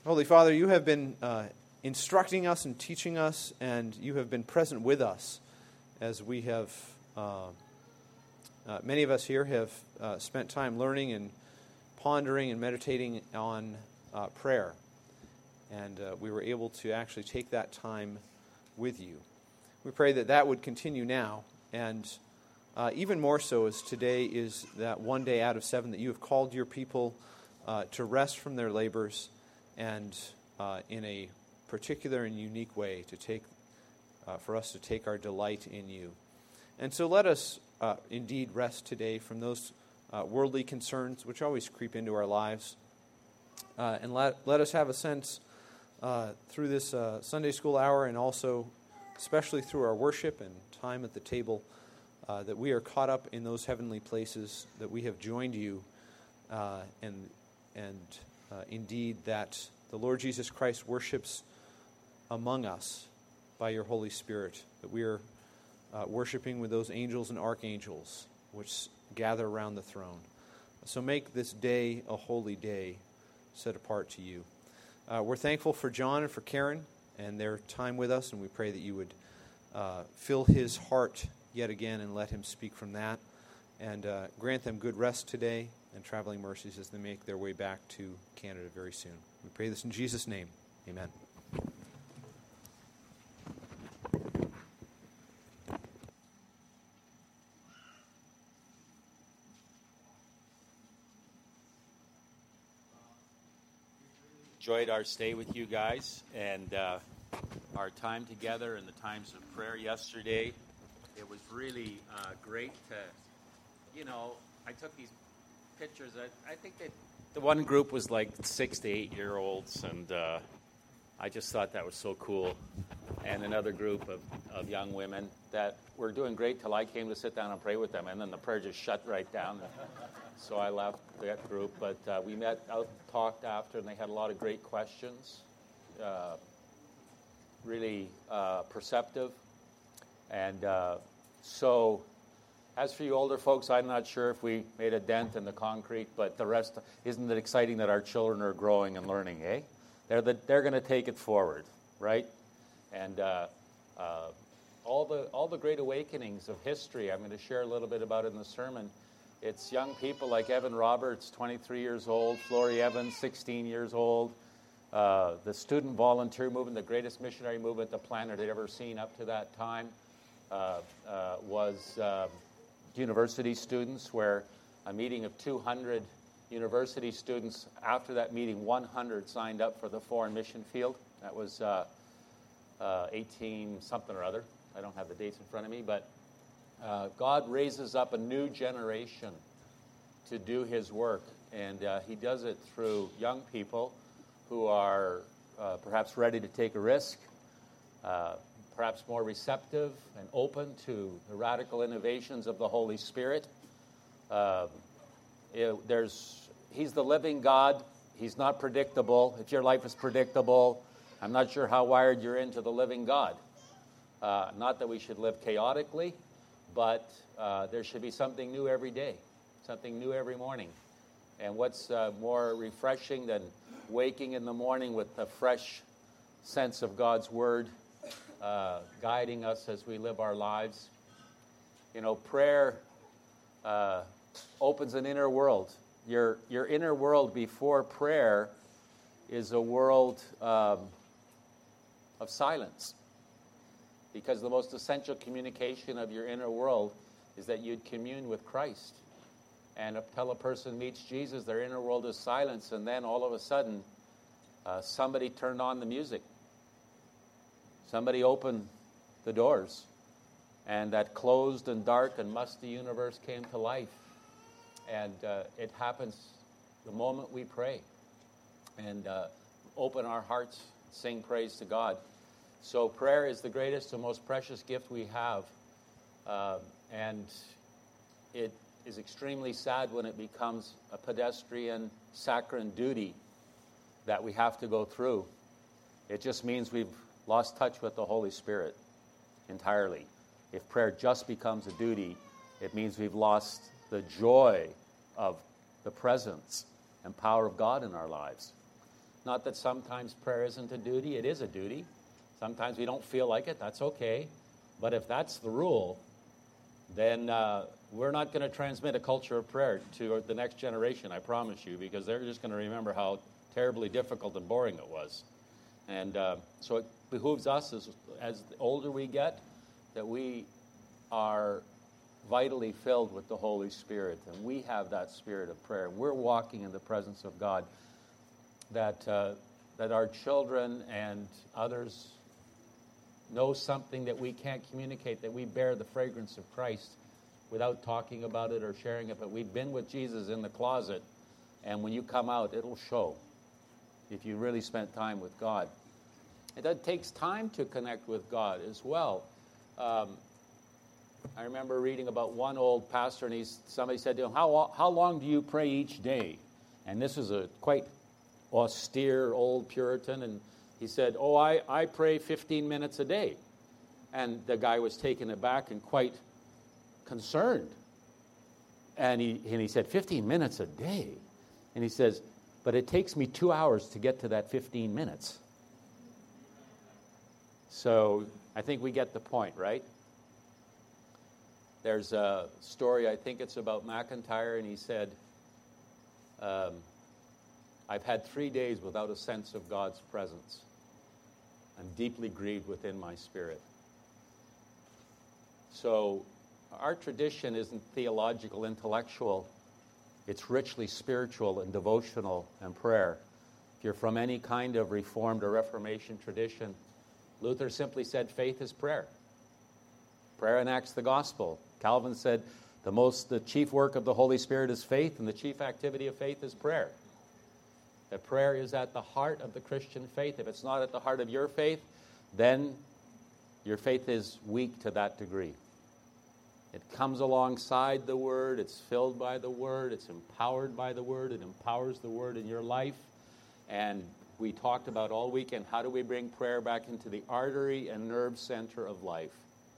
Holy Father, you have been instructing us and teaching us, and you have been present with us as we have, many of us here have spent time learning and pondering and meditating on prayer. And we were able to actually take that time with you. We pray that that would continue now, and even more so as today is that one day out of 7 that you have called your people to rest from their labors and in a particular and unique way to take for us to take our delight in you. And so let us indeed rest today from those worldly concerns which always creep into our lives. And let us have a sense through this Sunday school hour, and also especially through our worship and time at the table, that we are caught up in those heavenly places, that we have joined you, and indeed that the Lord Jesus Christ worships among us by your Holy Spirit, that we are worshiping with those angels and archangels which gather around the throne. So make this day a holy day set apart to you. We're thankful for John and for Karen and their time with us, and we pray that you would fill his heart yet again and let him speak from that, and grant them good rest today and traveling mercies as they make their way back to Canada very soon. We pray this in Jesus' name. Amen. Enjoyed our stay with you guys and our time together and the times of prayer yesterday. It was really great to, I took these pictures. I think that the one group was like 6 to 8 year olds, and I just thought that was so cool. And another group of young women that were doing great till I came to sit down and pray with them, and then the prayer just shut right down. So I left that group, but we met out, talked after, and they had a lot of great questions, really perceptive. And so as for you older folks, I'm not sure if we made a dent in the concrete, but the rest, isn't it exciting that our children are growing and learning, eh? They're going to take it forward, right? And all the great awakenings of history, I'm going to share a little bit about it in the sermon. It's young people like Evan Roberts, 23 years old, Flory Evans, 16 years old, the student volunteer movement, the greatest missionary movement the planet had ever seen up to that time, was university students, where a meeting of 200 university students, after that meeting, 100 signed up for the foreign mission field. That was 18 something or other. I don't have the dates in front of me, but God raises up a new generation to do his work, and he does it through young people who are perhaps ready to take a risk, perhaps more receptive and open to the radical innovations of the Holy Spirit. He's the living God. He's not predictable. If your life is predictable, I'm not sure how wired you're into the living God. Not that we should live chaotically, but there should be something new every day, something new every morning. And what's more refreshing than waking in the morning with a fresh sense of God's Word guiding us as we live our lives? Prayer opens an inner world. Your inner world before prayer is a world of silence. Because the most essential communication of your inner world is that you'd commune with Christ. And until a person meets Jesus, their inner world is silence, and then all of a sudden, somebody turned on the music. Somebody opened the doors, and that closed and dark and musty universe came to life. And it happens the moment we pray and open our hearts, sing praise to God. So prayer is the greatest and most precious gift we have, and it is extremely sad when it becomes a pedestrian, saccharine duty that we have to go through. It just means we've lost touch with the Holy Spirit entirely. If prayer just becomes a duty, it means we've lost the joy of the presence and power of God in our lives. Not that sometimes prayer isn't a duty. It is a duty. Sometimes we don't feel like it. That's okay. But if that's the rule, then we're not going to transmit a culture of prayer to the next generation, I promise you, because they're just going to remember how terribly difficult and boring it was. And so it behooves us, as the older we get, that we are vitally filled with the Holy Spirit, and we have that spirit of prayer. We're walking in the presence of God, that our children and others know something that we can't communicate, that we bear the fragrance of Christ without talking about it or sharing it. But we've been with Jesus in the closet, and when you come out, it'll show if you really spent time with God. It takes time to connect with God as well. I remember reading about one old pastor, and somebody said to him, how long do you pray each day? And this is a quite austere old Puritan, and he said, I pray 15 minutes a day. And the guy was taken aback and quite concerned. And he said, 15 minutes a day? And he says, but it takes me 2 hours to get to that 15 minutes. So I think we get the point, right? There's a story, I think it's about McIntyre, and he said, I've had 3 days without a sense of God's presence. I'm deeply grieved within my spirit. So our tradition isn't theological, intellectual. It's richly spiritual and devotional and prayer. If you're from any kind of Reformed or Reformation tradition, Luther simply said faith is prayer. Prayer enacts the gospel. Calvin said the chief work of the Holy Spirit is faith, and the chief activity of faith is prayer. That prayer is at the heart of the Christian faith. If it's not at the heart of your faith, then your faith is weak to that degree. It comes alongside the Word, it's filled by the Word, it's empowered by the Word, it empowers the Word in your life. And we talked about all weekend, how do we bring prayer back into the artery and nerve center of life?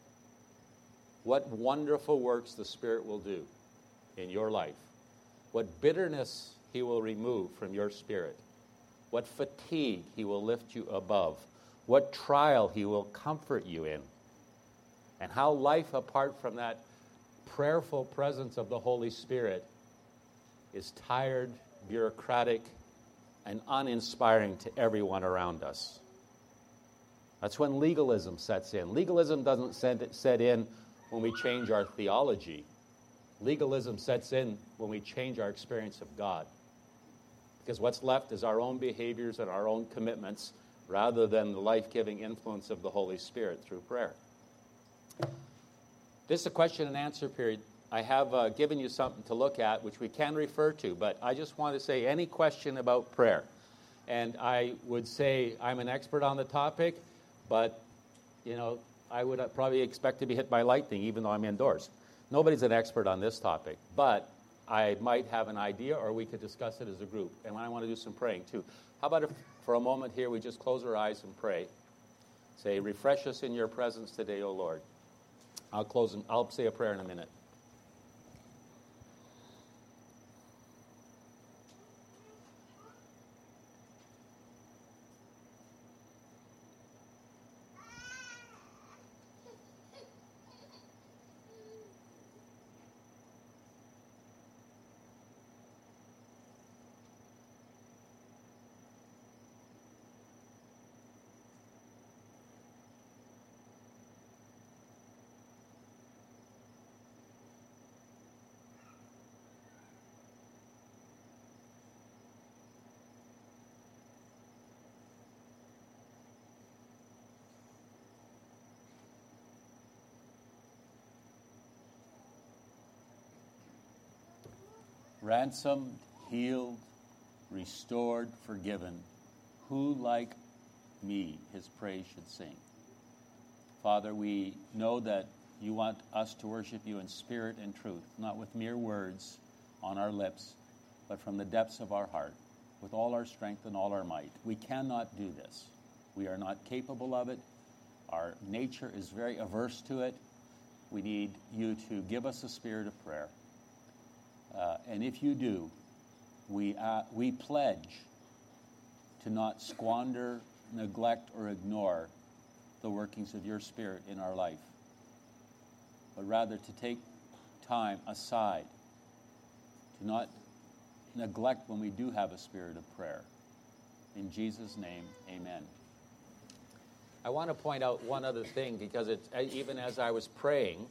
What wonderful works the Spirit will do in your life. What bitterness He will remove from your spirit. What fatigue He will lift you above. What trial He will comfort you in. And how life apart from that prayerful presence of the Holy Spirit is tired, bureaucratic, and uninspiring to everyone around us. That's when legalism sets in. Legalism doesn't set in when we change our theology. Legalism sets in when we change our experience of God. Because what's left is our own behaviors and our own commitments rather than the life-giving influence of the Holy Spirit through prayer. This is a question and answer period. I have given you something to look at, which we can refer to, but I just want to say any question about prayer. And I would say I'm an expert on the topic, but, I would probably expect to be hit by lightning, even though I'm indoors. Nobody's an expert on this topic, but I might have an idea, or we could discuss it as a group. And I want to do some praying, too. How about if, for a moment here, we just close our eyes and pray? Say, refresh us in your presence today, O Lord. I'll say a prayer in a minute. Ransomed, healed, restored, forgiven, who like me his praise should sing. Father, we know that you want us to worship you in spirit and truth, not with mere words on our lips, but from the depths of our heart, with all our strength and all our might. We cannot do this. We are not capable of it. Our nature is very averse to it. We need you to give us a spirit of prayer. And if you do, we pledge to not squander, neglect, or ignore the workings of your Spirit in our life, but rather to take time aside, to not neglect when we do have a spirit of prayer. In Jesus' name, amen. I want to point out one other thing, because even as I was praying,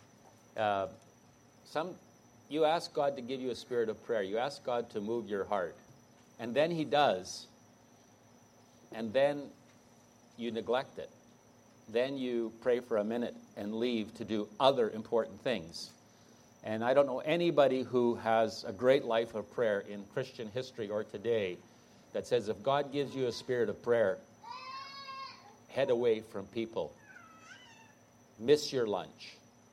you ask God to give you a spirit of prayer. You ask God to move your heart. And then He does. And then you neglect it. Then you pray for a minute and leave to do other important things. And I don't know anybody who has a great life of prayer in Christian history or today that says if God gives you a spirit of prayer, head away from people. Miss your lunch.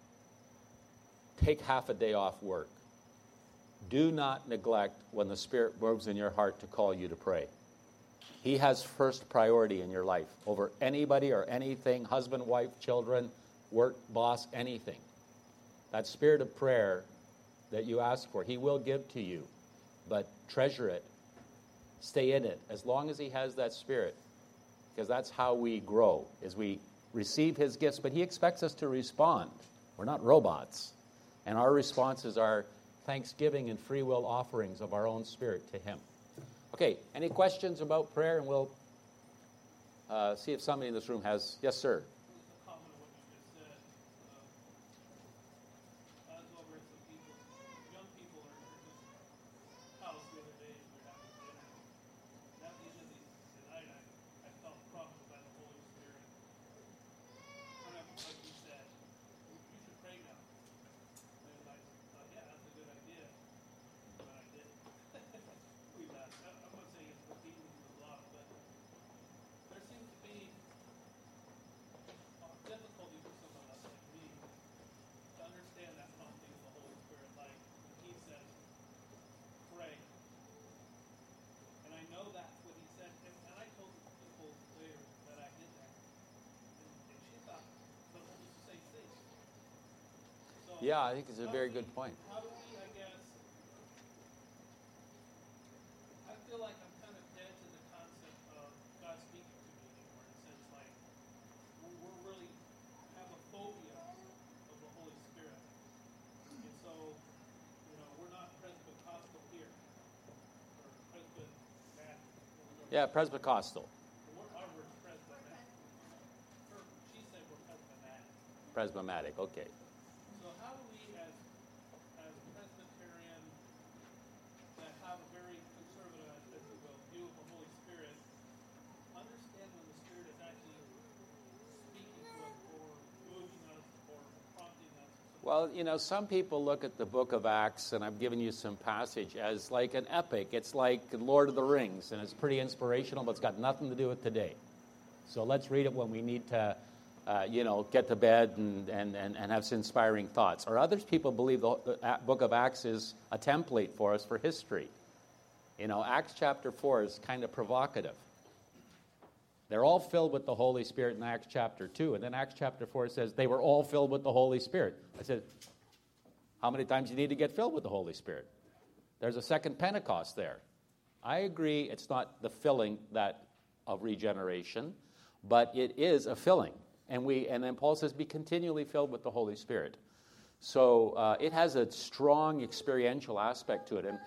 Take half a day off work. Do not neglect when the Spirit moves in your heart to call you to pray. He has first priority in your life over anybody or anything, husband, wife, children, work, boss, anything. That spirit of prayer that you ask for, He will give to you, but treasure it. Stay in it as long as He has that spirit, because that's how we grow, is we receive His gifts, but He expects us to respond. We're not robots. And our responses are thanksgiving and free will offerings of our own spirit to Him. Okay, any questions about prayer? And we'll see if somebody in this room has. Yes, sir. Yeah, I think it's a very good point. How do we, I guess, I feel like I'm kind of dead to the concept of God speaking to me anymore, in a sense like we're really have a phobia of the Holy Spirit. And so, we're not Presbycostal here, or Presbycostal. Yeah, Presbycostal. Our word's Presbymatic. She said we're Presbymatic. Presbymatic, okay. So how do we, as Presbyterian, that have a very conservative, if you will, view of the Holy Spirit, understand when the Spirit is actually speaking to us or moving us or prompting us? Well, some people look at the book of Acts, and I've given you some passage, as like an epic. It's like Lord of the Rings, and it's pretty inspirational, but it's got nothing to do with today. So let's read it when we need to get to bed and have some inspiring thoughts. Or others people believe the book of Acts is a template for us for history. Acts chapter 4 is kind of provocative. They're all filled with the Holy Spirit in Acts chapter 2. And then Acts chapter 4 says they were all filled with the Holy Spirit. I said, how many times do you need to get filled with the Holy Spirit? There's a second Pentecost there. I agree it's not the filling of regeneration, but it is a filling. And then Paul says, be continually filled with the Holy Spirit. So it has a strong experiential aspect to it. And,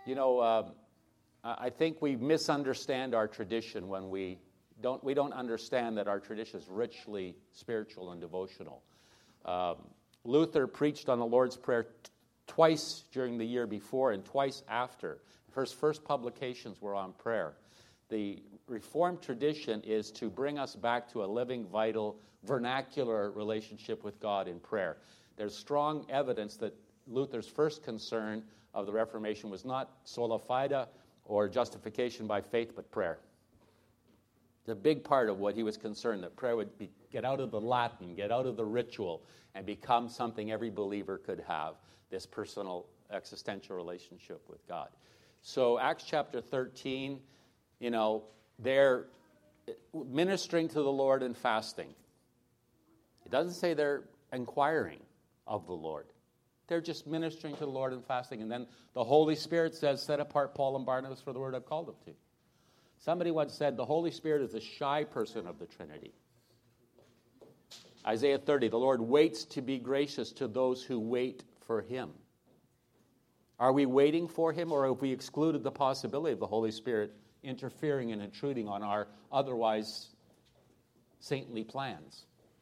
I think we misunderstand our tradition when we don't understand that our tradition is richly spiritual and devotional. Luther preached on the Lord's Prayer twice during the year before and twice after. His first publications were on prayer. The Reformed tradition is to bring us back to a living, vital, vernacular relationship with God in prayer. There's strong evidence that Luther's first concern of the Reformation was not sola fide or justification by faith, but prayer. It's a big part of what he was concerned, that prayer would get out of the Latin, get out of the ritual, and become something every believer could have, this personal existential relationship with God. So Acts chapter 13, they're ministering to the Lord and fasting. It doesn't say they're inquiring of the Lord. They're just ministering to the Lord and fasting. And then the Holy Spirit says, set apart Paul and Barnabas for the word I've called them to. Somebody once said the Holy Spirit is the shy person of the Trinity. Isaiah 30, the Lord waits to be gracious to those who wait for him. Are we waiting for him, or have we excluded the possibility of the Holy Spirit interfering and intruding on our otherwise saintly plans?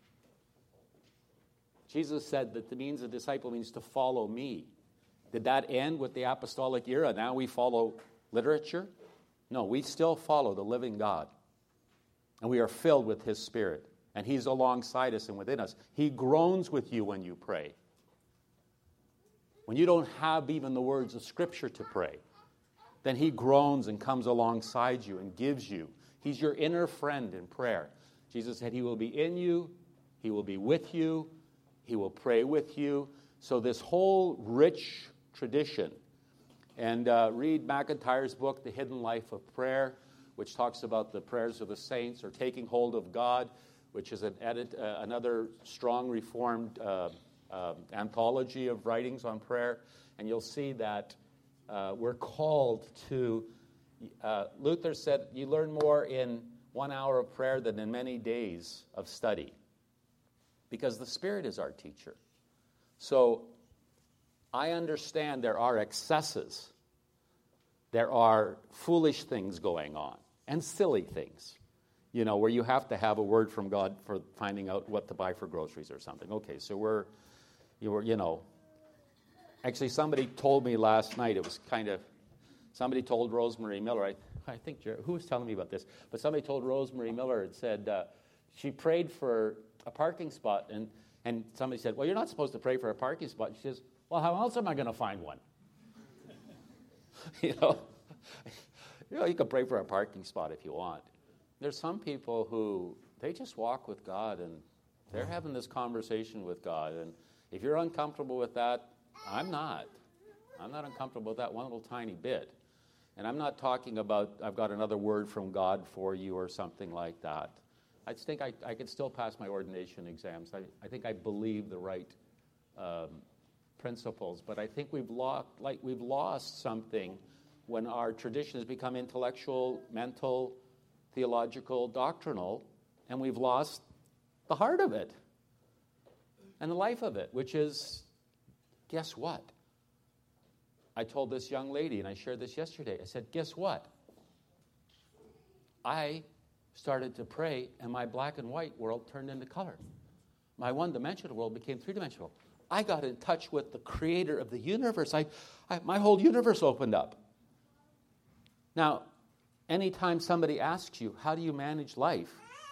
Jesus said that the means of disciple means to follow me. Did that end with the apostolic era? Now we follow literature? No, we still follow the living God. And we are filled with his Spirit. And he's alongside us and within us. He groans with you when you pray. When you don't have even the words of Scripture to pray, then he groans and comes alongside you and gives you. He's your inner friend in prayer. Jesus said he will be in you, he will be with you, he will pray with you. So this whole rich tradition, and read McIntyre's book, The Hidden Life of Prayer, which talks about the prayers of the saints, or Taking Hold of God, which is another strong Reformed anthology of writings on prayer. And you'll see that we're called to, Luther said, you learn more in 1 hour of prayer than in many days of study, because the Spirit is our teacher. So I understand there are excesses. There are foolish things going on and silly things, where you have to have a word from God for finding out what to buy for groceries or something. Okay, so actually somebody told me last night, it was somebody told Rosemary Miller, I think, who was telling me about this? But somebody told Rosemary Miller and said she prayed for a parking spot, and somebody said, well, you're not supposed to pray for a parking spot. She says, well, how else am I going to find one? You can pray for a parking spot if you want. There's some people who, they just walk with God, and they're having this conversation with God. And if you're uncomfortable with that, I'm not. I'm not uncomfortable with that one little tiny bit. And I'm not talking about I've got another word from God for you or something like that. I think I could still pass my ordination exams. I think I believe the right principles, but I think we've lost something when our tradition has become intellectual, mental, theological, doctrinal, and we've lost the heart of it and the life of it, which is, guess what? I told this young lady, and I shared this yesterday, I said, guess what? I started to pray, and my black and white world turned into color. My one-dimensional world became three-dimensional. I got in touch with the creator of the universe. My whole universe opened up. Now, anytime somebody asks you, how do you manage life?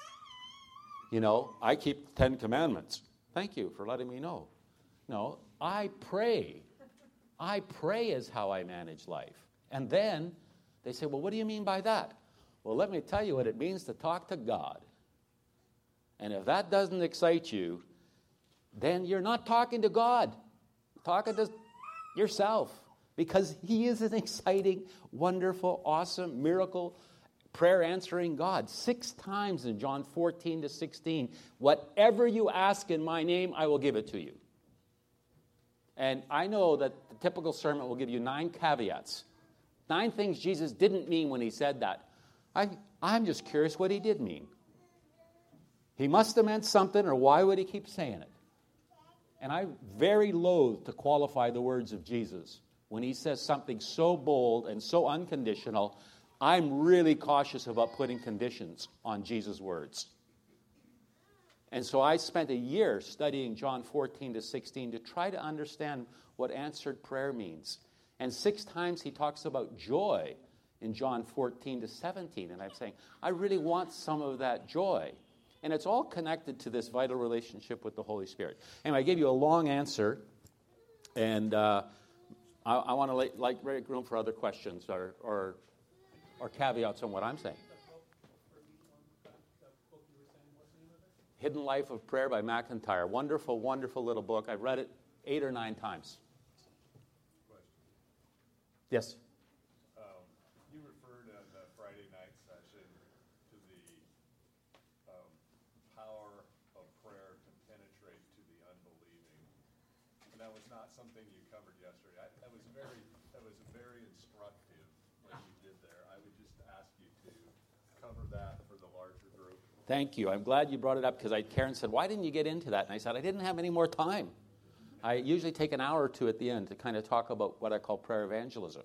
I keep the 10 Commandments. Thank you for letting me know. No, I pray. I pray is how I manage life. And then they say, well, what do you mean by that? Well, let me tell you what it means to talk to God. And if that doesn't excite you, then you're not talking to God. Talking to yourself. Because he is an exciting, wonderful, awesome, miracle, prayer-answering God. 6 times in John 14-16, whatever you ask in my name, I will give it to you. And I know that the typical sermon will give you 9 caveats. 9 things Jesus didn't mean when he said that. I'm just curious what he did mean. He must have meant something, or why would he keep saying it? And I'm very loath to qualify the words of Jesus. When he says something so bold and so unconditional, I'm really cautious about putting conditions on Jesus' words. And so I spent a year studying John 14-16 to try to understand what answered prayer means. And 6 times he talks about joy in John 14-17. And I'm saying, I really want some of that joy. And it's all connected to this vital relationship with the Holy Spirit. Anyway, I gave you a long answer, and I want to make room for other questions or caveats on what I'm saying. Hidden Life of Prayer by McIntyre. Wonderful, wonderful little book. I've read it 8 or 9 times. Yes? You referred in the Friday night session to the power of prayer to penetrate to the unbelieving. And that was not something you covered yesterday. That was very instructive what you did there. I would just ask you to that for the larger group? Thank you. I'm glad you brought it up because Karen said, why didn't you get into that? And I said, I didn't have any more time. I usually take an hour or two at the end to kind of talk about what I call prayer evangelism.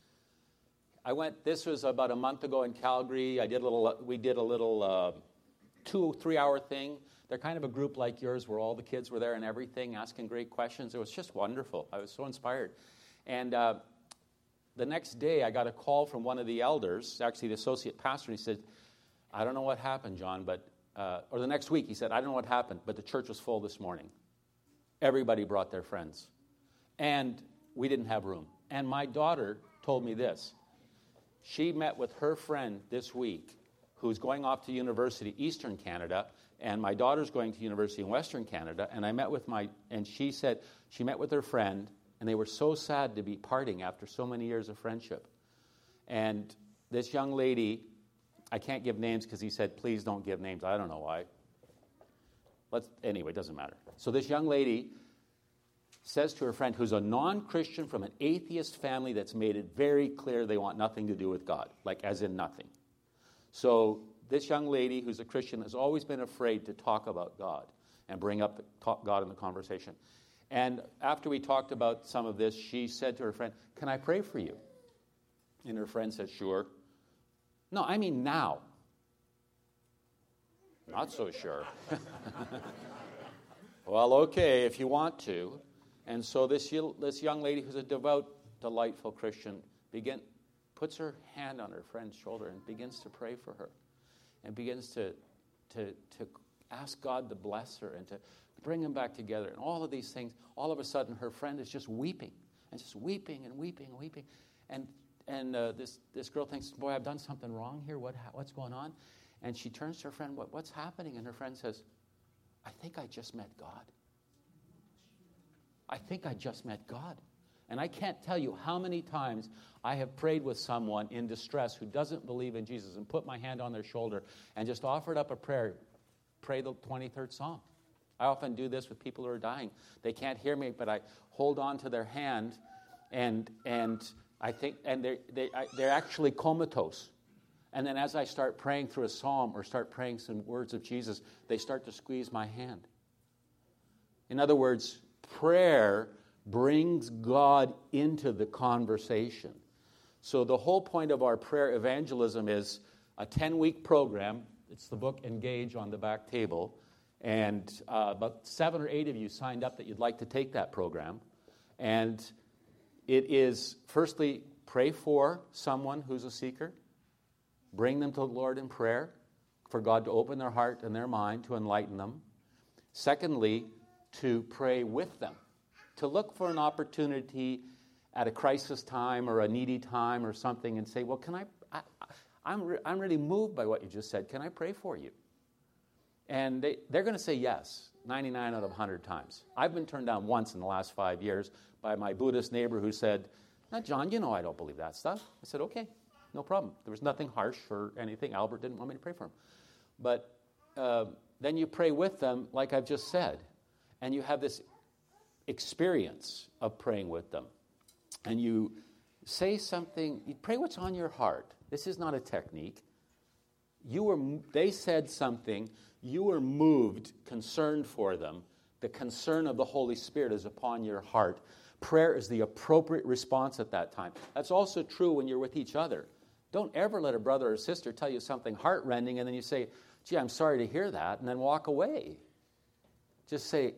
This was about a month ago in Calgary. We did a little 2-3 hour thing. They're kind of a group like yours where all the kids were there and everything, asking great questions. It was just wonderful. I was so inspired. And the next day, I got a call from one of the elders, actually the associate pastor, and he said, I don't know what happened, John, but, or the next week, he said, I don't know what happened, but the church was full this morning. Everybody brought their friends. And we didn't have room. And my daughter told me this. She met with her friend this week who's going off to university, Eastern Canada, and my daughter's going to university in Western Canada, and she said she met with her friend, and they were so sad to be parting after so many years of friendship. And this young lady, I can't give names because he said, please don't give names. I don't know why. Anyway, it doesn't matter. So this young lady says to her friend, who's a non-Christian from an atheist family that's made it very clear they want nothing to do with God, like as in nothing. So this young lady who's a Christian has always been afraid to talk about God and bring up God in the conversation. And after we talked about some of this, she said to her friend, can I pray for you? And her friend said, sure. No, I mean now. Not so sure. Well, okay, if you want to. And so this young lady who's a devout, delightful Christian puts her hand on her friend's shoulder and begins to pray for her and begins to ask God to bless her and to bring them back together. And all of these things, all of a sudden her friend is just weeping and just weeping and weeping and weeping. And this girl thinks, boy, I've done something wrong here. What's going on? And she turns to her friend, what's happening? And her friend says, I think I just met God. I think I just met God. And I can't tell you how many times I have prayed with someone in distress who doesn't believe in Jesus and put my hand on their shoulder and just offered up a prayer, pray the 23rd Psalm. I often do this with people who are dying. They can't hear me, but I hold on to their hand, and I think, and they're actually comatose. And then as I start praying through a psalm or start praying some words of Jesus, they start to squeeze my hand. In other words, prayer brings God into the conversation. So the whole point of our prayer evangelism is a 10-week program. It's the book Engage on the back table. And about 7 or 8 of you signed up that you'd like to take that program. And it is, firstly, pray for someone who's a seeker. Bring them to the Lord in prayer for God to open their heart and their mind to enlighten them. Secondly, to pray with them, to look for an opportunity at a crisis time or a needy time or something and say, well, I'm really moved by what you just said. Can I pray for you? And they're going to say yes, 99 out of 100 times. I've been turned down once in the last 5 years by my Buddhist neighbor who said, now, John, you know I don't believe that stuff. I said, okay, no problem. There was nothing harsh or anything. Albert didn't want me to pray for him. But then you pray with them, like I've just said, and you have this experience of praying with them. And you say something, you pray what's on your heart. This is not a technique. They said something, you were moved, concerned for them. The concern of the Holy Spirit is upon your heart. Prayer is the appropriate response at that time. That's also true when you're with each other. Don't ever let a brother or sister tell you something heart-rending and then you say, gee, I'm sorry to hear that, and then walk away. Just say,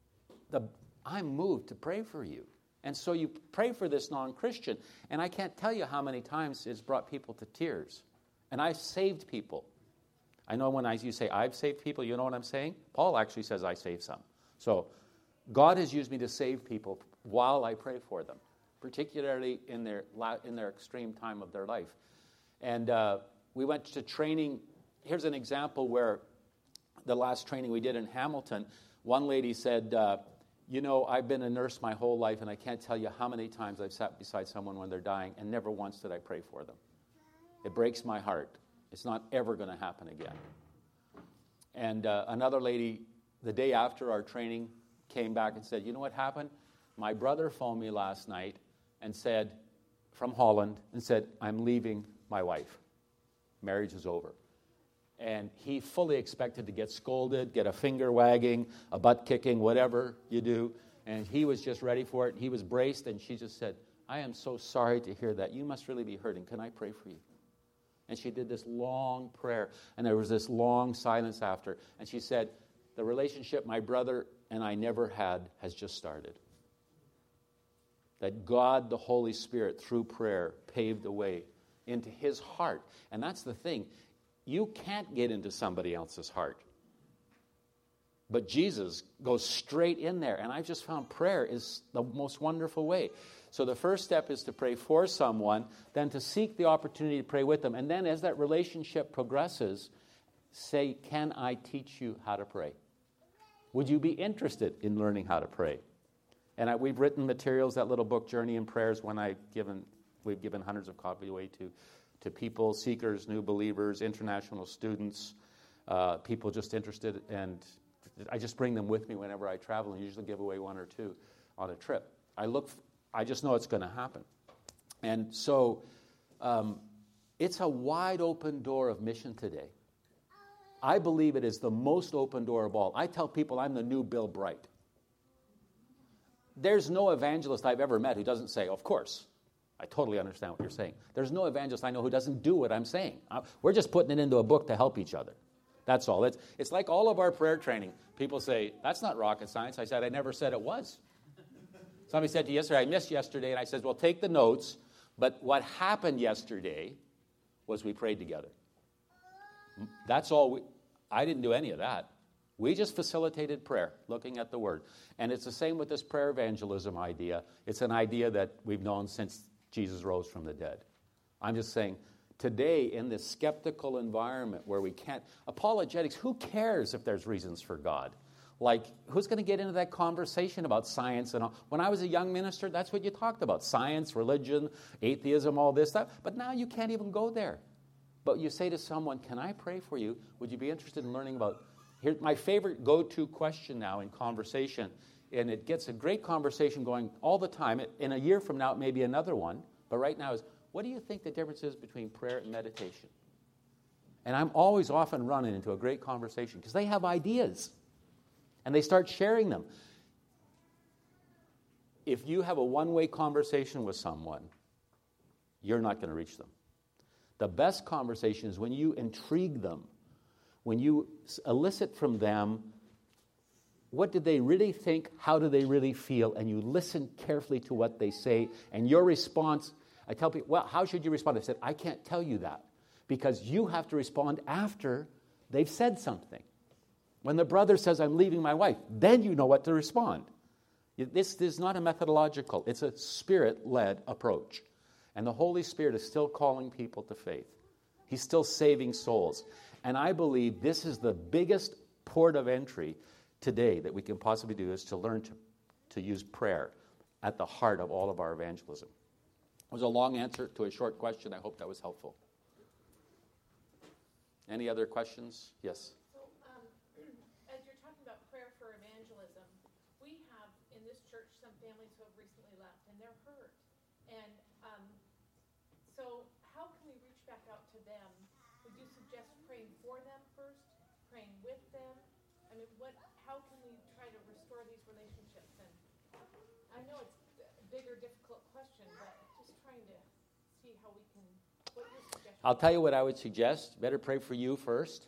I'm moved to pray for you. And so you pray for this non-Christian. And I can't tell you how many times it's brought people to tears. And I've saved people. I know when you say I've saved people, you know what I'm saying? Paul actually says I saved some. So God has used me to save people while I pray for them, particularly in their extreme time of their life. And we went to training. Here's an example where the last training we did in Hamilton, one lady said, I've been a nurse my whole life, and I can't tell you how many times I've sat beside someone when they're dying, and never once did I pray for them. It breaks my heart. It's not ever going to happen again. And another lady, the day after our training, came back and said, you know what happened? My brother phoned me last night and said, from Holland, and said, I'm leaving my wife. Marriage is over. And he fully expected to get scolded, get a finger wagging, a butt kicking, whatever you do. And he was just ready for it. He was braced, and she just said, I am so sorry to hear that. You must really be hurting. Can I pray for you? And she did this long prayer, and there was this long silence after. And she said, the relationship my brother and I never had has just started. That God, the Holy Spirit, through prayer, paved the way into his heart. And that's the thing. You can't get into somebody else's heart. But Jesus goes straight in there. And I've just found prayer is the most wonderful way. So the first step is to pray for someone, then to seek the opportunity to pray with them. And then as that relationship progresses, say, can I teach you how to pray? Would you be interested in learning how to pray? And we've written materials, that little book, Journey in Prayers, we've given hundreds of copies away to people, seekers, new believers, international students, people just interested. And I just bring them with me whenever I travel and usually give away one or two on a trip. I just know it's going to happen. And so it's a wide open door of mission today. I believe it is the most open door of all. I tell people I'm the new Bill Bright. There's no evangelist I've ever met who doesn't say, of course, I totally understand what you're saying. There's no evangelist I know who doesn't do what I'm saying. We're just putting it into a book to help each other. That's all. It's like all of our prayer training. People say, that's not rocket science. I said, I never said it was. Somebody said to you yesterday, I missed yesterday. And I said, well, take the notes. But what happened yesterday was we prayed together. That's all. I didn't do any of that. We just facilitated prayer, looking at the Word. And it's the same with this prayer evangelism idea. It's an idea that we've known since Jesus rose from the dead. I'm just saying, today in this skeptical environment where we can't, apologetics, who cares if there's reasons for God? Like, who's going to get into that conversation about science and all? When I was a young minister, that's what you talked about. Science, religion, atheism, all this stuff. But now you can't even go there. But you say to someone, can I pray for you? Would you be interested in learning about... Here's my favorite go-to question now in conversation, and it gets a great conversation going all the time. In a year from now, it may be another one, but right now is, what do you think the difference is between prayer and meditation? And I'm always often running into a great conversation because they have ideas, and they start sharing them. If you have a one-way conversation with someone, you're not going to reach them. The best conversation is when you intrigue them, when you elicit from them, what did they really think, how do they really feel, and you listen carefully to what they say, and your response, I tell people, well, how should you respond? I said, I can't tell you that, because you have to respond after they've said something. When the brother says, I'm leaving my wife, then you know what to respond. This is not a methodological, it's a Spirit-led approach. And the Holy Spirit is still calling people to faith. He's still saving souls. And I believe this is the biggest port of entry today that we can possibly do, is to learn to use prayer at the heart of all of our evangelism. It was a long answer to a short question. I hope that was helpful. Any other questions? Yes? So, as you're talking about prayer for evangelism, we have in this church some families who have recently left, and they're hurt. And so how can we reach back out to them? Would you suggest praying for them first, praying with them? I mean, how can we try to restore these relationships? And I know it's a bigger, difficult question, but just trying to see how we can, what your suggestion? I'll tell you what I would suggest. Better pray for you first,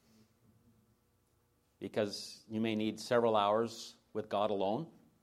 because you may need several hours with God alone.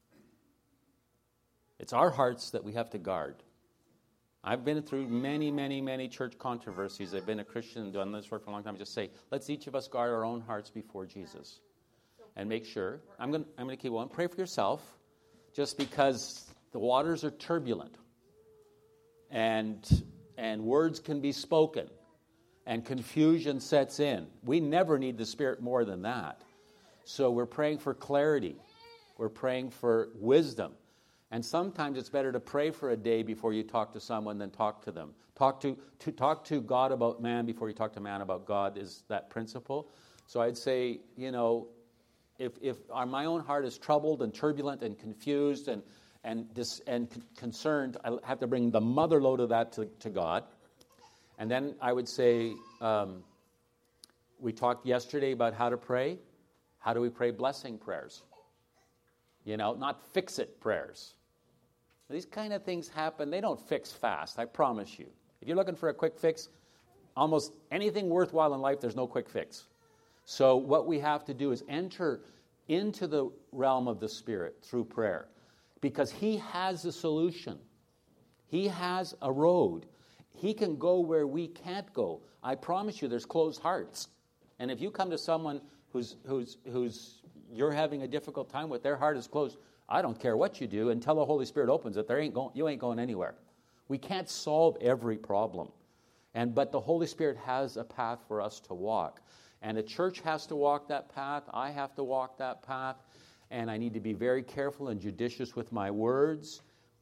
It's our hearts that we have to guard. I've been through many, many, many church controversies. I've been a Christian and done this work for a long time. Just say, let's each of us guard our own hearts before Jesus. And make sure. I'm going to keep on. Pray for yourself, just because the waters are turbulent. And words can be spoken. And confusion sets in. We never need the Spirit more than that. So we're praying for clarity. We're praying for wisdom. And sometimes it's better to pray for a day before you talk to someone than talk to them. Talk to God about man before you talk to man about God is that principle. So I'd say, if my own heart is troubled and turbulent and confused and concerned, I have to bring the mother load of that to God. And then I would say, We talked yesterday about how to pray. How do we pray blessing prayers? Not fix-it prayers. These kind of things happen. They don't fix fast, I promise you. If you're looking for a quick fix, almost anything worthwhile in life, there's no quick fix. So what we have to do is enter into the realm of the Spirit through prayer, because He has a solution. He has a road. He can go where we can't go. I promise you, there's closed hearts. And if you come to someone who's you're having a difficult time with, their heart is closed, I don't care what you do, until the Holy Spirit opens it, you ain't going anywhere. We can't solve every problem. But the Holy Spirit has a path for us to walk. And the church has to walk that path. I have to walk that path. And I need to be very careful and judicious with my words.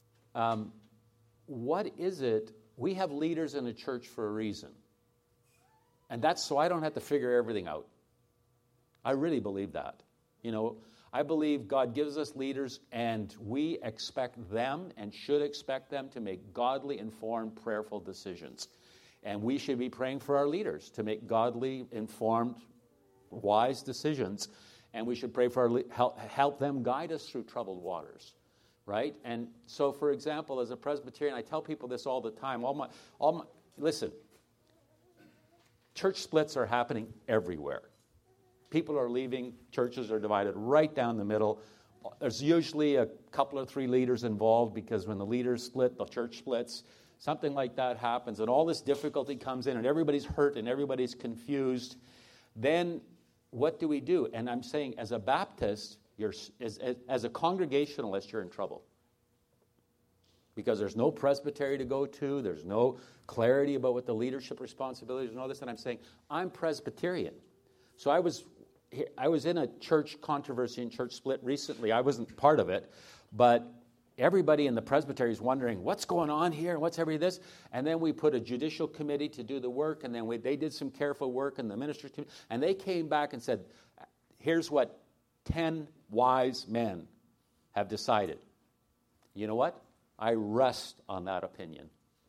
What is it? We have leaders in the church for a reason. And that's so I don't have to figure everything out. I really believe that. I believe God gives us leaders, and we expect them and should expect them to make godly, informed, prayerful decisions. And we should be praying for our leaders to make godly, informed, wise decisions. And we should pray for help them guide us through troubled waters, right? And so, for example, as a Presbyterian, I tell people this all the time. Listen, church splits are happening everywhere. People are leaving, churches are divided right down the middle. There's usually a couple or three leaders involved, because when the leaders split, the church splits. Something like that happens, and all this difficulty comes in, and everybody's hurt, and everybody's confused. Then what do we do? And I'm saying, as a Baptist, as a Congregationalist, you're in trouble. Because there's no presbytery to go to, there's no clarity about what the leadership responsibilities and all this, and I'm saying, I'm Presbyterian. So I was in a church controversy and church split recently. I wasn't part of it, but everybody in the presbytery is wondering, what's going on here? What's this? And then we put a judicial committee to do the work, and then they did some careful work, and the ministers, and they came back and said, here's what 10 wise men have decided. You know what? I rest on that opinion.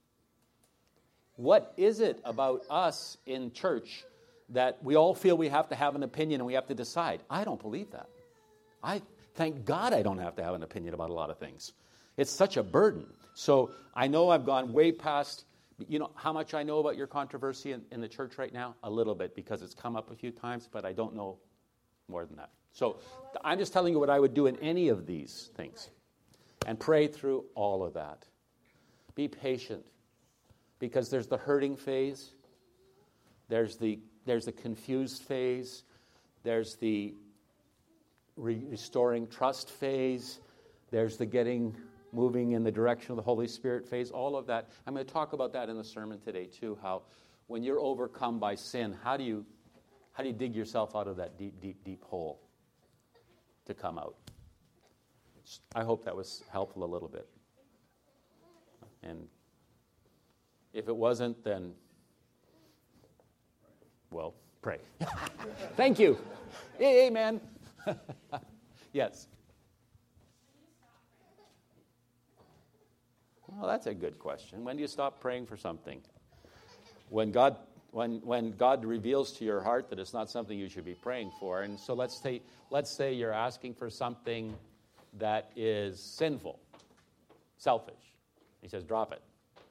What is it about us in church that we all feel we have to have an opinion and we have to decide? I don't believe that. Thank God I don't have to have an opinion about a lot of things. It's such a burden. So I know I've gone way past, how much I know about your controversy in the church right now? A little bit, because it's come up a few times, but I don't know more than that. So I'm just telling you what I would do in any of these things. And pray through all of that. Be patient, because there's the hurting phase, there's the confused phase, there's the restoring trust phase, there's the moving in the direction of the Holy Spirit phase, all of that. I'm going to talk about that in the sermon today too, how when you're overcome by sin, how do you dig yourself out of that deep, deep, deep hole to come out? I hope that was helpful a little bit. And if it wasn't, then, well, pray. Thank you. Amen. Yes. Well, that's a good question. When do you stop praying for something? When God reveals to your heart that it's not something you should be praying for. And so let's say you're asking for something that is sinful, selfish. He says, drop it.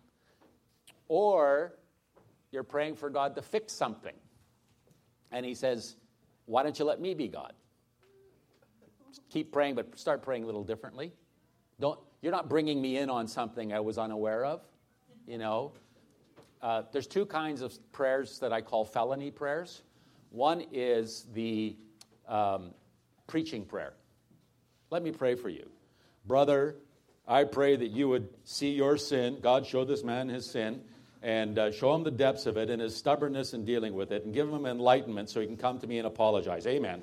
Or you're praying for God to fix something. And he says, why don't you let me be God? Keep praying, but start praying a little differently. You're not bringing me in on something I was unaware of. There's two kinds of prayers that I call felony prayers. One is the preaching prayer. Let me pray for you. Brother, I pray that you would see your sin. God, show this man his sin, and show him the depths of it and his stubbornness in dealing with it, and give him enlightenment so he can come to me and apologize. Amen.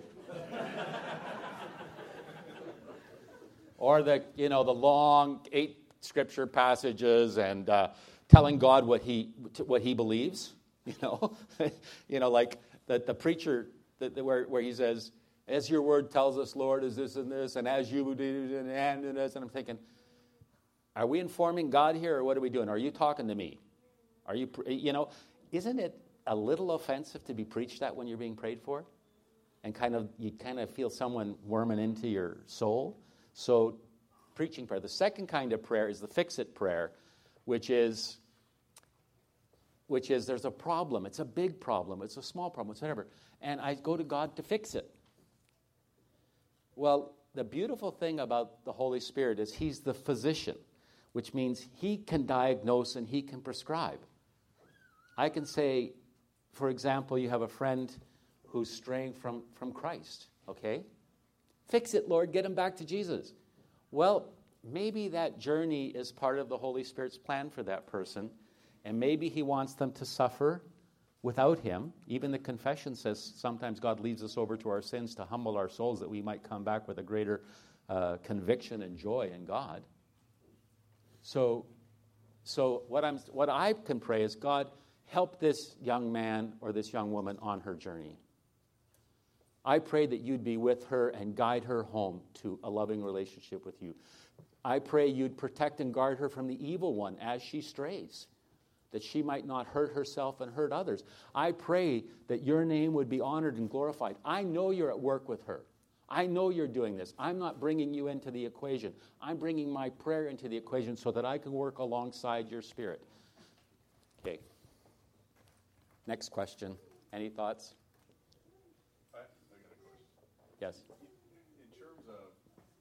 Or the long 8 scripture passages and telling God what he believes. Like the preacher where he says, as your word tells us, Lord, is this and this, and as you do and this, and I'm thinking, are we informing God here, or what are we doing? Are you talking to me? Are you, isn't it a little offensive to be preached at when you're being prayed for? And you kind of feel someone worming into your soul? So preaching prayer. The second kind of prayer is the fix-it prayer, which is there's a problem. It's a big problem. It's a small problem. It's whatever. And I go to God to fix it. Well, the beautiful thing about the Holy Spirit is he's the physician, which means he can diagnose and he can prescribe. I can say, for example, you have a friend who's straying from Christ, okay? Fix it, Lord. Get him back to Jesus. Well, maybe that journey is part of the Holy Spirit's plan for that person, and maybe he wants them to suffer without him. Even the confession says sometimes God leads us over to our sins to humble our souls that we might come back with a greater conviction and joy in God. So what I can pray is, God, help this young man or this young woman on her journey. I pray that you'd be with her and guide her home to a loving relationship with you. I pray you'd protect and guard her from the evil one as she strays, that she might not hurt herself and hurt others. I pray that your name would be honored and glorified. I know you're at work with her. I know you're doing this. I'm not bringing you into the equation. I'm bringing my prayer into the equation so that I can work alongside your Spirit. Okay. Next question. Any thoughts? I got a question. Yes. In terms of,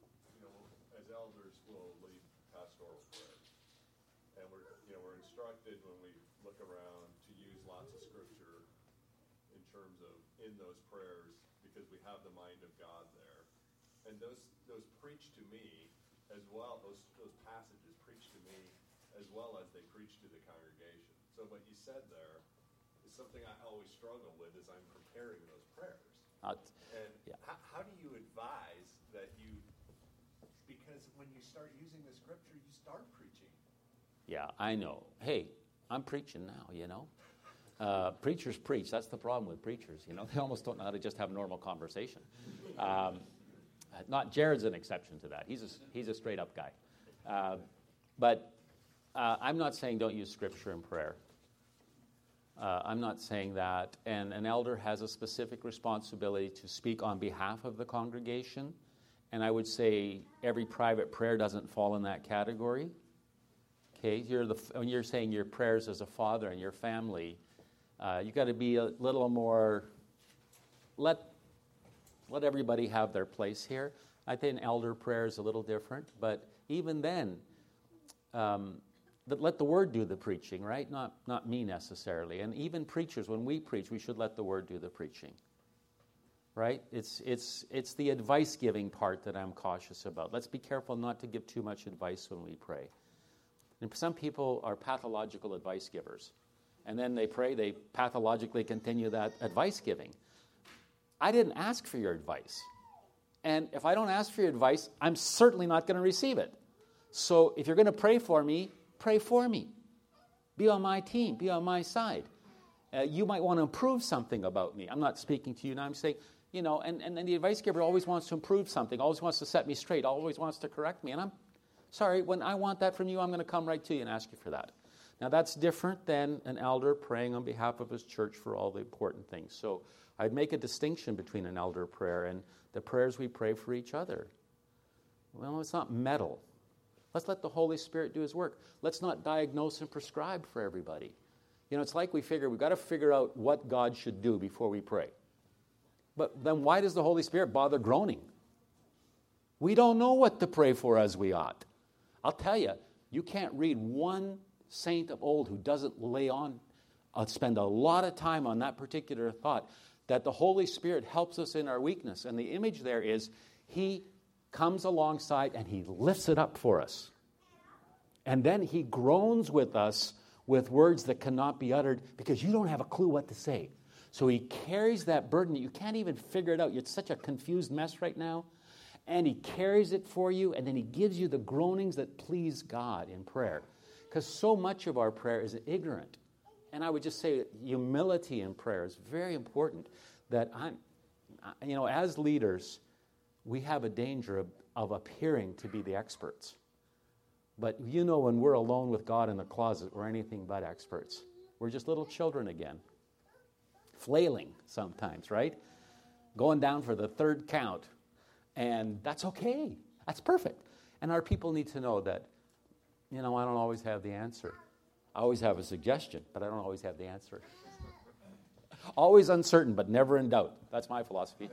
as elders, we'll lead pastoral prayers, and we're instructed when we look around to use lots of scripture in terms of in those prayers because we have the mind of God there, and those preach to me as well. Those passages preach to me as well as they preach to the congregation. So what you said there is something I always struggle with as I'm preparing those prayers. How do you advise that because when you start using the scripture, you start preaching. Yeah, I know. Hey, I'm preaching now, preachers preach. That's the problem with preachers, They almost don't know how to just have normal conversation. Not Jared's an exception to that. He's a straight-up guy. But I'm not saying don't use scripture in prayer. I'm not saying that. And an elder has a specific responsibility to speak on behalf of the congregation. And I would say every private prayer doesn't fall in that category. Okay, when you're saying your prayers as a father and your family, you got to be a little more. Let everybody have their place here. I think an elder prayer is a little different, but even then, let the Word do the preaching, right? Not me necessarily. And even preachers, when we preach, we should let the Word do the preaching, right? It's the advice-giving part that I'm cautious about. Let's be careful not to give too much advice when we pray. And some people are pathological advice givers. And then they pray, they pathologically continue that advice giving. I didn't ask for your advice. And if I don't ask for your advice, I'm certainly not going to receive it. So if you're going to pray for me, pray for me. Be on my team. Be on my side. You might want to improve something about me. I'm not speaking to you now. I'm saying, and the advice giver always wants to improve something, always wants to set me straight, always wants to correct me. And I'm sorry, when I want that from you, I'm going to come right to you and ask you for that. Now, that's different than an elder praying on behalf of his church for all the important things. So I'd make a distinction between an elder prayer and the prayers we pray for each other. Well, it's not meddle. Let's let the Holy Spirit do his work. Let's not diagnose and prescribe for everybody. It's like we've got to figure out what God should do before we pray. But then why does the Holy Spirit bother groaning? We don't know what to pray for as we ought. I'll tell you, you can't read one saint of old who doesn't spend a lot of time on that particular thought, that the Holy Spirit helps us in our weakness. And the image there is he comes alongside and he lifts it up for us. And then he groans with us with words that cannot be uttered because you don't have a clue what to say. So he carries that burden that you can't even figure it out. It's such a confused mess right now. And he carries it for you, and then he gives you the groanings that please God in prayer. Because so much of our prayer is ignorant. And I would just say humility in prayer is very important. That as leaders, we have a danger of appearing to be the experts. But when we're alone with God in the closet, we're anything but experts. We're just little children again. flailing sometimes, right? Going down for the third count. And that's okay. That's perfect. And our people need to know that, I don't always have the answer. I always have a suggestion, but I don't always have the answer. Always uncertain, but never in doubt. That's my philosophy.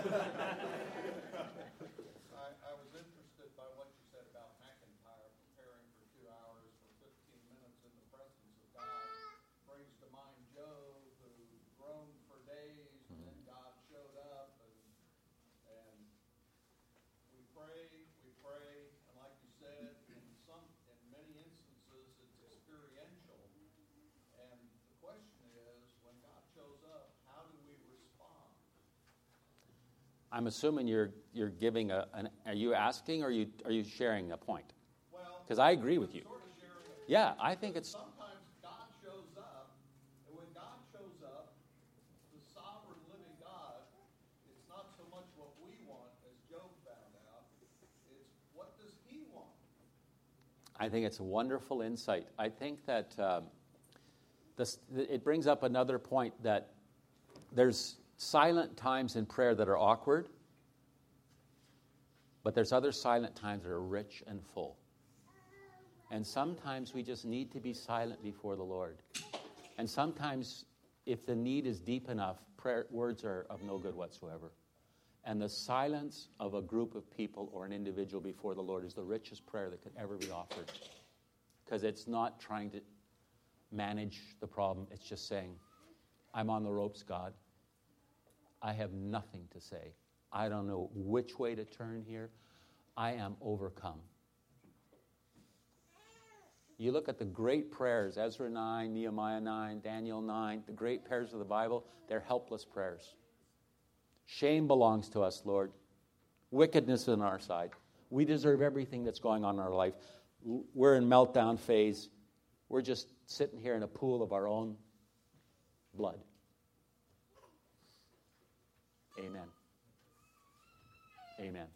I was interested by what you said about McIntyre preparing for 2 hours for 15 minutes in the presence of God. Brings to mind Job, who groaned for days, and then God showed up, and we pray, and like you said, in many instances it's experiential. And the question is, when God shows up, how do we respond? I'm assuming you're giving are you asking or are you sharing a point? Well, Because I agree with you. sort of sharing a point. Yeah, I think it's Sometimes God shows up, and when God shows up, the sovereign living God, it's not so much what we want, as Job found out, it's what does he want? I think it's a wonderful insight. I think that it brings up another point that there's silent times in prayer that are awkward, but there's other silent times that are rich and full. And sometimes we just need to be silent before the Lord. And sometimes, if the need is deep enough, words are of no good whatsoever. And the silence of a group of people or an individual before the Lord is the richest prayer that could ever be offered. Because it's not trying to manage the problem. It's just saying, I'm on the ropes, God. I have nothing to say. I don't know which way to turn here. I am overcome. You look at the great prayers, Ezra 9, Nehemiah 9, Daniel 9, the great prayers of the Bible, they're helpless prayers. Shame belongs to us, Lord. Wickedness on our side. We deserve everything that's going on in our life. We're in meltdown phase. We're just sitting here in a pool of our own blood. Amen. Amen.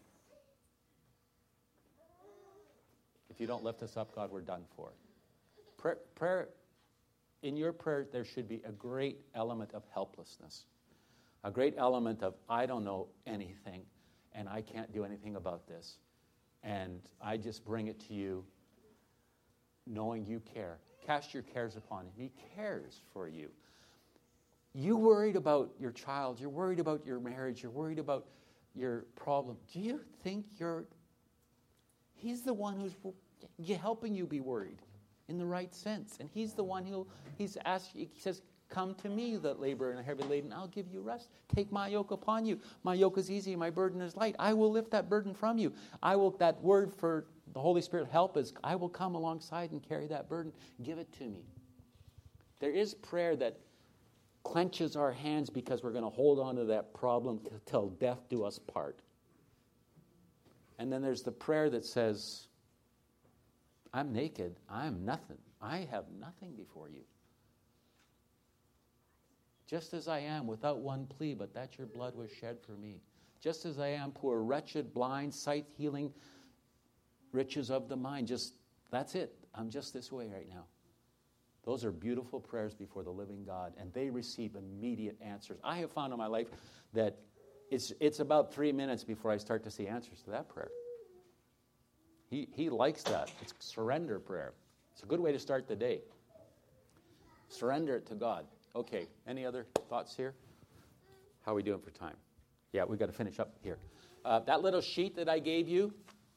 If you don't lift us up, God, we're done for. Prayer, in your prayer, there should be a great element of helplessness. A great element of, I don't know anything, and I can't do anything about this. And I just bring it to you, knowing you care. Cast your cares upon him. He cares for you. You worried about your child. You're worried about your marriage. You're worried about your problem. Do you think he's the one who's helping you be worried in the right sense? And he's the one he says, come to me that labor and are heavy laden. I'll give you rest. Take my yoke upon you. My yoke is easy. My burden is light. I will lift that burden from you. That word for the Holy Spirit help is, I will come alongside and carry that burden. Give it to me. There is prayer that clenches our hands because we're going to hold on to that problem till death do us part. And then there's the prayer that says, I'm naked. I'm nothing. I have nothing before you. Just as I am, without one plea, but that your blood was shed for me. Just as I am, poor, wretched, blind, sight healing, riches of the mind. That's it. I'm just this way right now. Those are beautiful prayers before the living God, and they receive immediate answers. I have found in my life that it's about 3 minutes before I start to see answers to that prayer. He likes that. It's surrender prayer. It's a good way to start the day. Surrender it to God. Okay, any other thoughts here? How are we doing for time? Yeah, we've got to finish up here. That little sheet that I gave you,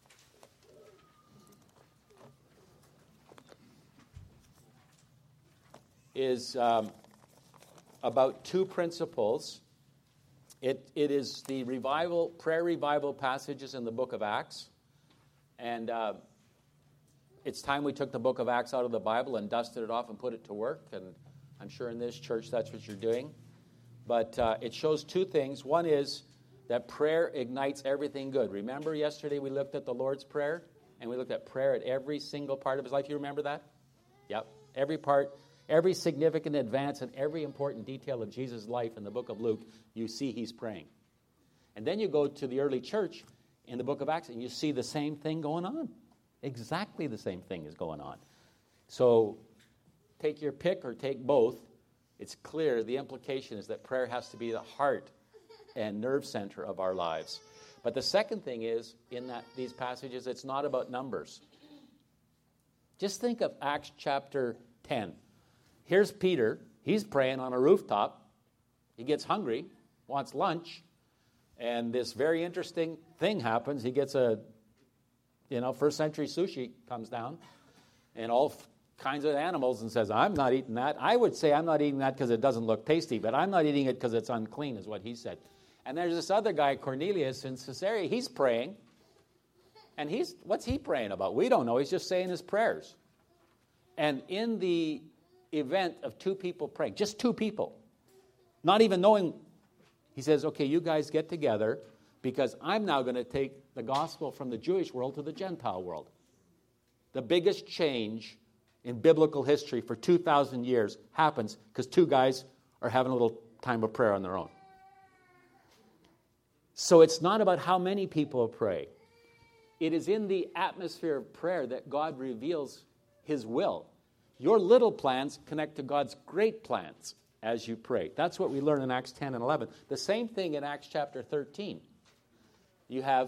is about two principles. It is the prayer revival passages in the book of Acts. And it's time we took the book of Acts out of the Bible and dusted it off and put it to work. And I'm sure in this church that's what you're doing. But it shows two things. One is that prayer ignites everything good. Remember yesterday we looked at the Lord's Prayer? And we looked at prayer at every single part of his life. You remember that? Yep. Every part. Every significant advance and every important detail of Jesus' life in the book of Luke, you see he's praying. And then you go to the early church in the book of Acts, and you see the same thing going on. Exactly the same thing is going on. So take your pick or take both, it's clear the implication is that prayer has to be the heart and nerve center of our lives. But the second thing is, in these passages, it's not about numbers. Just think of Acts chapter 10. Here's Peter. He's praying on a rooftop. He gets hungry, wants lunch, and this very interesting thing happens. He gets first century sushi comes down, and all kinds of animals, and says, I'm not eating that. I would say I'm not eating that because it doesn't look tasty, but I'm not eating it because it's unclean, is what he said. And there's this other guy, Cornelius, in Caesarea. He's praying. And what's he praying about? We don't know. He's just saying his prayers. And in the event of two people praying, just two people, not even knowing, he says, okay, you guys get together because I'm now going to take the gospel from the Jewish world to the Gentile world. The biggest change in biblical history for 2,000 years happens because two guys are having a little time of prayer on their own. So it's not about how many people pray. It is in the atmosphere of prayer that God reveals his will. Your little plans connect to God's great plans as you pray. That's what we learn in Acts 10 and 11. The same thing in Acts chapter 13. You have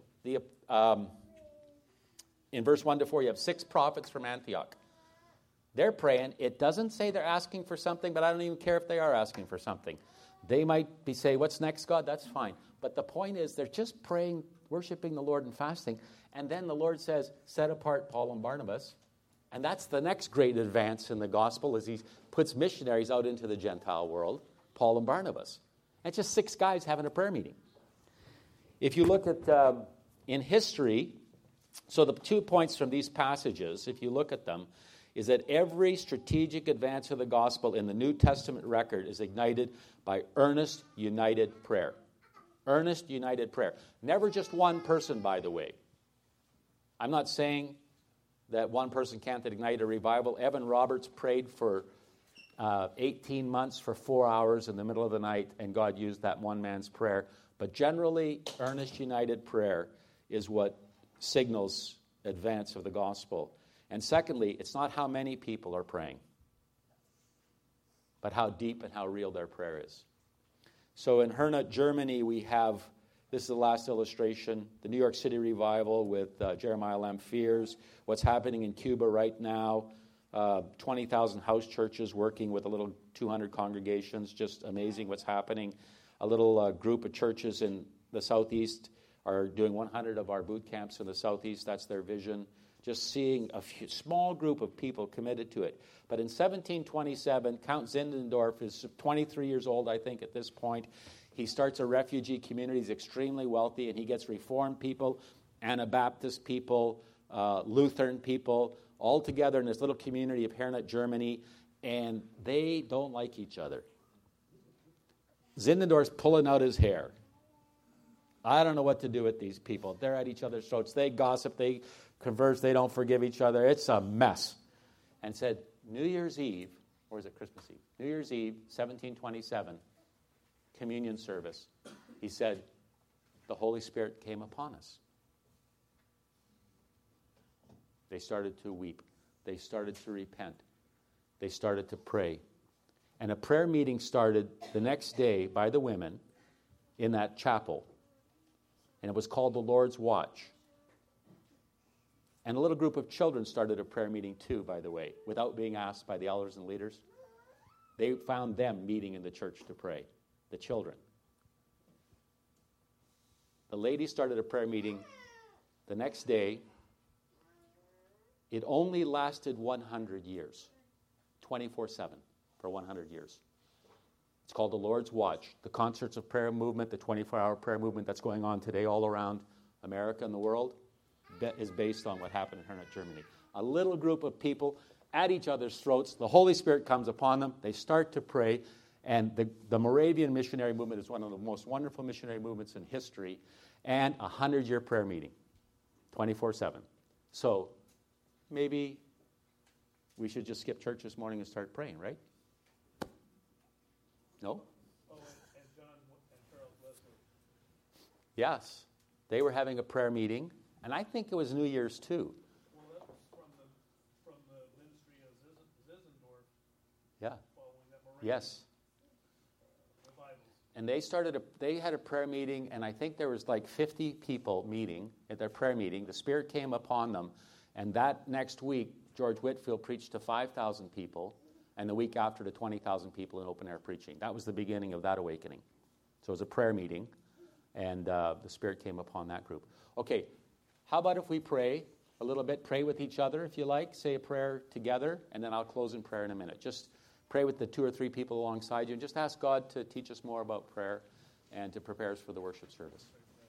in verse 1 to 4, you have 6 prophets from Antioch. They're praying. It doesn't say they're asking for something, but I don't even care if they are asking for something. They might be saying, what's next, God? That's fine. But the point is, they're just praying, worshiping the Lord and fasting. And then the Lord says, set apart Paul and Barnabas. And that's the next great advance in the gospel, as he puts missionaries out into the Gentile world, Paul and Barnabas. And it's just 6 guys having a prayer meeting. If you look at, in history, so the 2 points from these passages, if you look at them, is that every strategic advance of the gospel in the New Testament record is ignited by earnest, united prayer. Earnest, united prayer. Never just one person, by the way. I'm not saying that one person can't ignite a revival. Evan Roberts prayed for 18 months for 4 hours in the middle of the night, and God used that one man's prayer. But generally, earnest, united prayer is what signals advance of the gospel. And secondly, it's not how many people are praying, but how deep and how real their prayer is. So in Hernut, Germany, we have, this is the last illustration, the New York City revival with Jeremiah Lamb Fears. What's happening in Cuba right now, 20,000 house churches working with a little 200 congregations, just amazing what's happening. A little group of churches in the southeast are doing 100 of our boot camps in the southeast. That's their vision. Just seeing a small group of people committed to it. But in 1727, Count Zinzendorf is 23 years old, I think, at this point. He starts a refugee community. He's extremely wealthy, and he gets Reformed people, Anabaptist people, Lutheran people, all together in this little community of Hernut, Germany, and they don't like each other. Zinzendorf's pulling out his hair. I don't know what to do with these people. They're at each other's throats. They gossip, they converse, they don't forgive each other. It's a mess. And said, New Year's Eve, or is it Christmas Eve? New Year's Eve, 1727, communion service. He said, the Holy Spirit came upon us. They started to weep. They started to repent. They started to pray. And a prayer meeting started the next day by the women in that chapel. And it was called the Lord's Watch. And a little group of children started a prayer meeting too, by the way, without being asked by the elders and leaders. They found them meeting in the church to pray, the children. The ladies started a prayer meeting the next day. It only lasted 100 years, 24/7 for 100 years. It's called the Lord's Watch. The Concerts of Prayer movement, the 24-hour prayer movement that's going on today all around America and the world, is based on what happened in Hernut, Germany. A little group of people at each other's throats. The Holy Spirit comes upon them. They start to pray. And the Moravian missionary movement is one of the most wonderful missionary movements in history. And a 100-year prayer meeting, 24/7. So maybe we should just skip church this morning and start praying, right? No? Oh, and John and Charles Wesley. Yes. They were having a prayer meeting, and I think it was New Year's too. Well, that was from the ministry of Zinzendorf. Yeah. Following that Yes. The Bibles. And they had a prayer meeting, and I think there was like 50 people meeting at their prayer meeting. The Spirit came upon them, and that next week, George Whitefield preached to 5,000 people, and the week after to 20,000 people in open-air preaching. That was the beginning of that awakening. So it was a prayer meeting, and the Spirit came upon that group. Okay, how about if we pray a little bit? Pray with each other, if you like. Say a prayer together, and then I'll close in prayer in a minute. Just pray with the 2 or 3 people alongside you, and just ask God to teach us more about prayer and to prepare us for the worship service.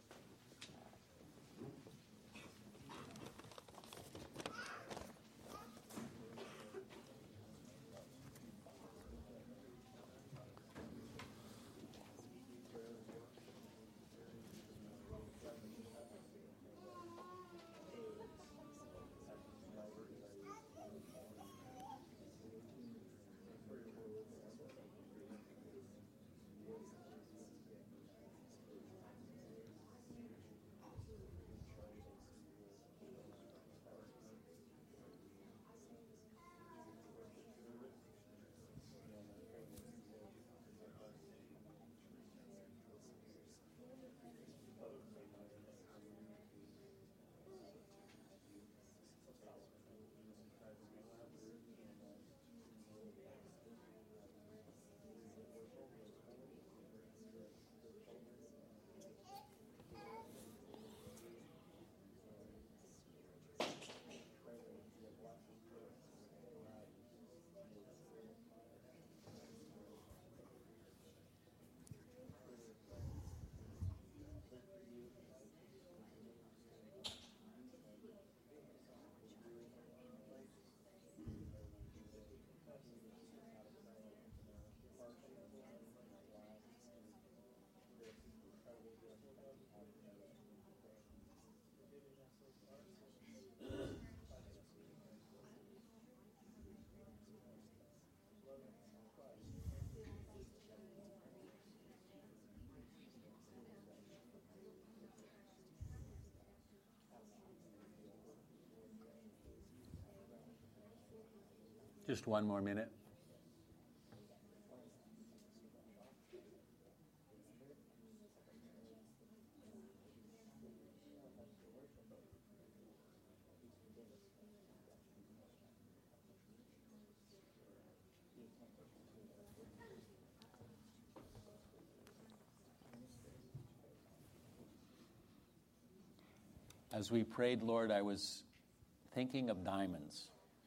Just one more minute. As we prayed, Lord, I was thinking of diamonds.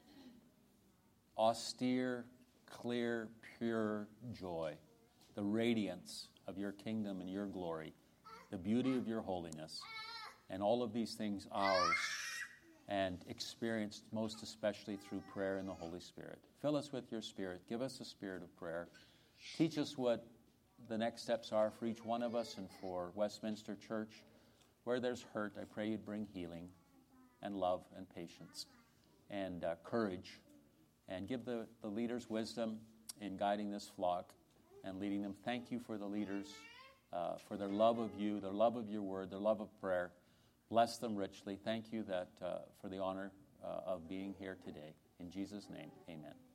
Austere, clear, pure joy, the radiance of your kingdom and your glory, the beauty of your holiness, and all of these things ours, and experienced most especially through prayer in the Holy Spirit. Fill us with your Spirit. Give us a spirit of prayer. Teach us what the next steps are for each one of us and for Westminster Church. Where there's hurt, I pray you'd bring healing and love and patience and courage. And give the leaders wisdom in guiding this flock and leading them. Thank you for the leaders, for their love of you, their love of your word, their love of prayer. Bless them richly. Thank you for the honor of being here today. In Jesus' name, amen.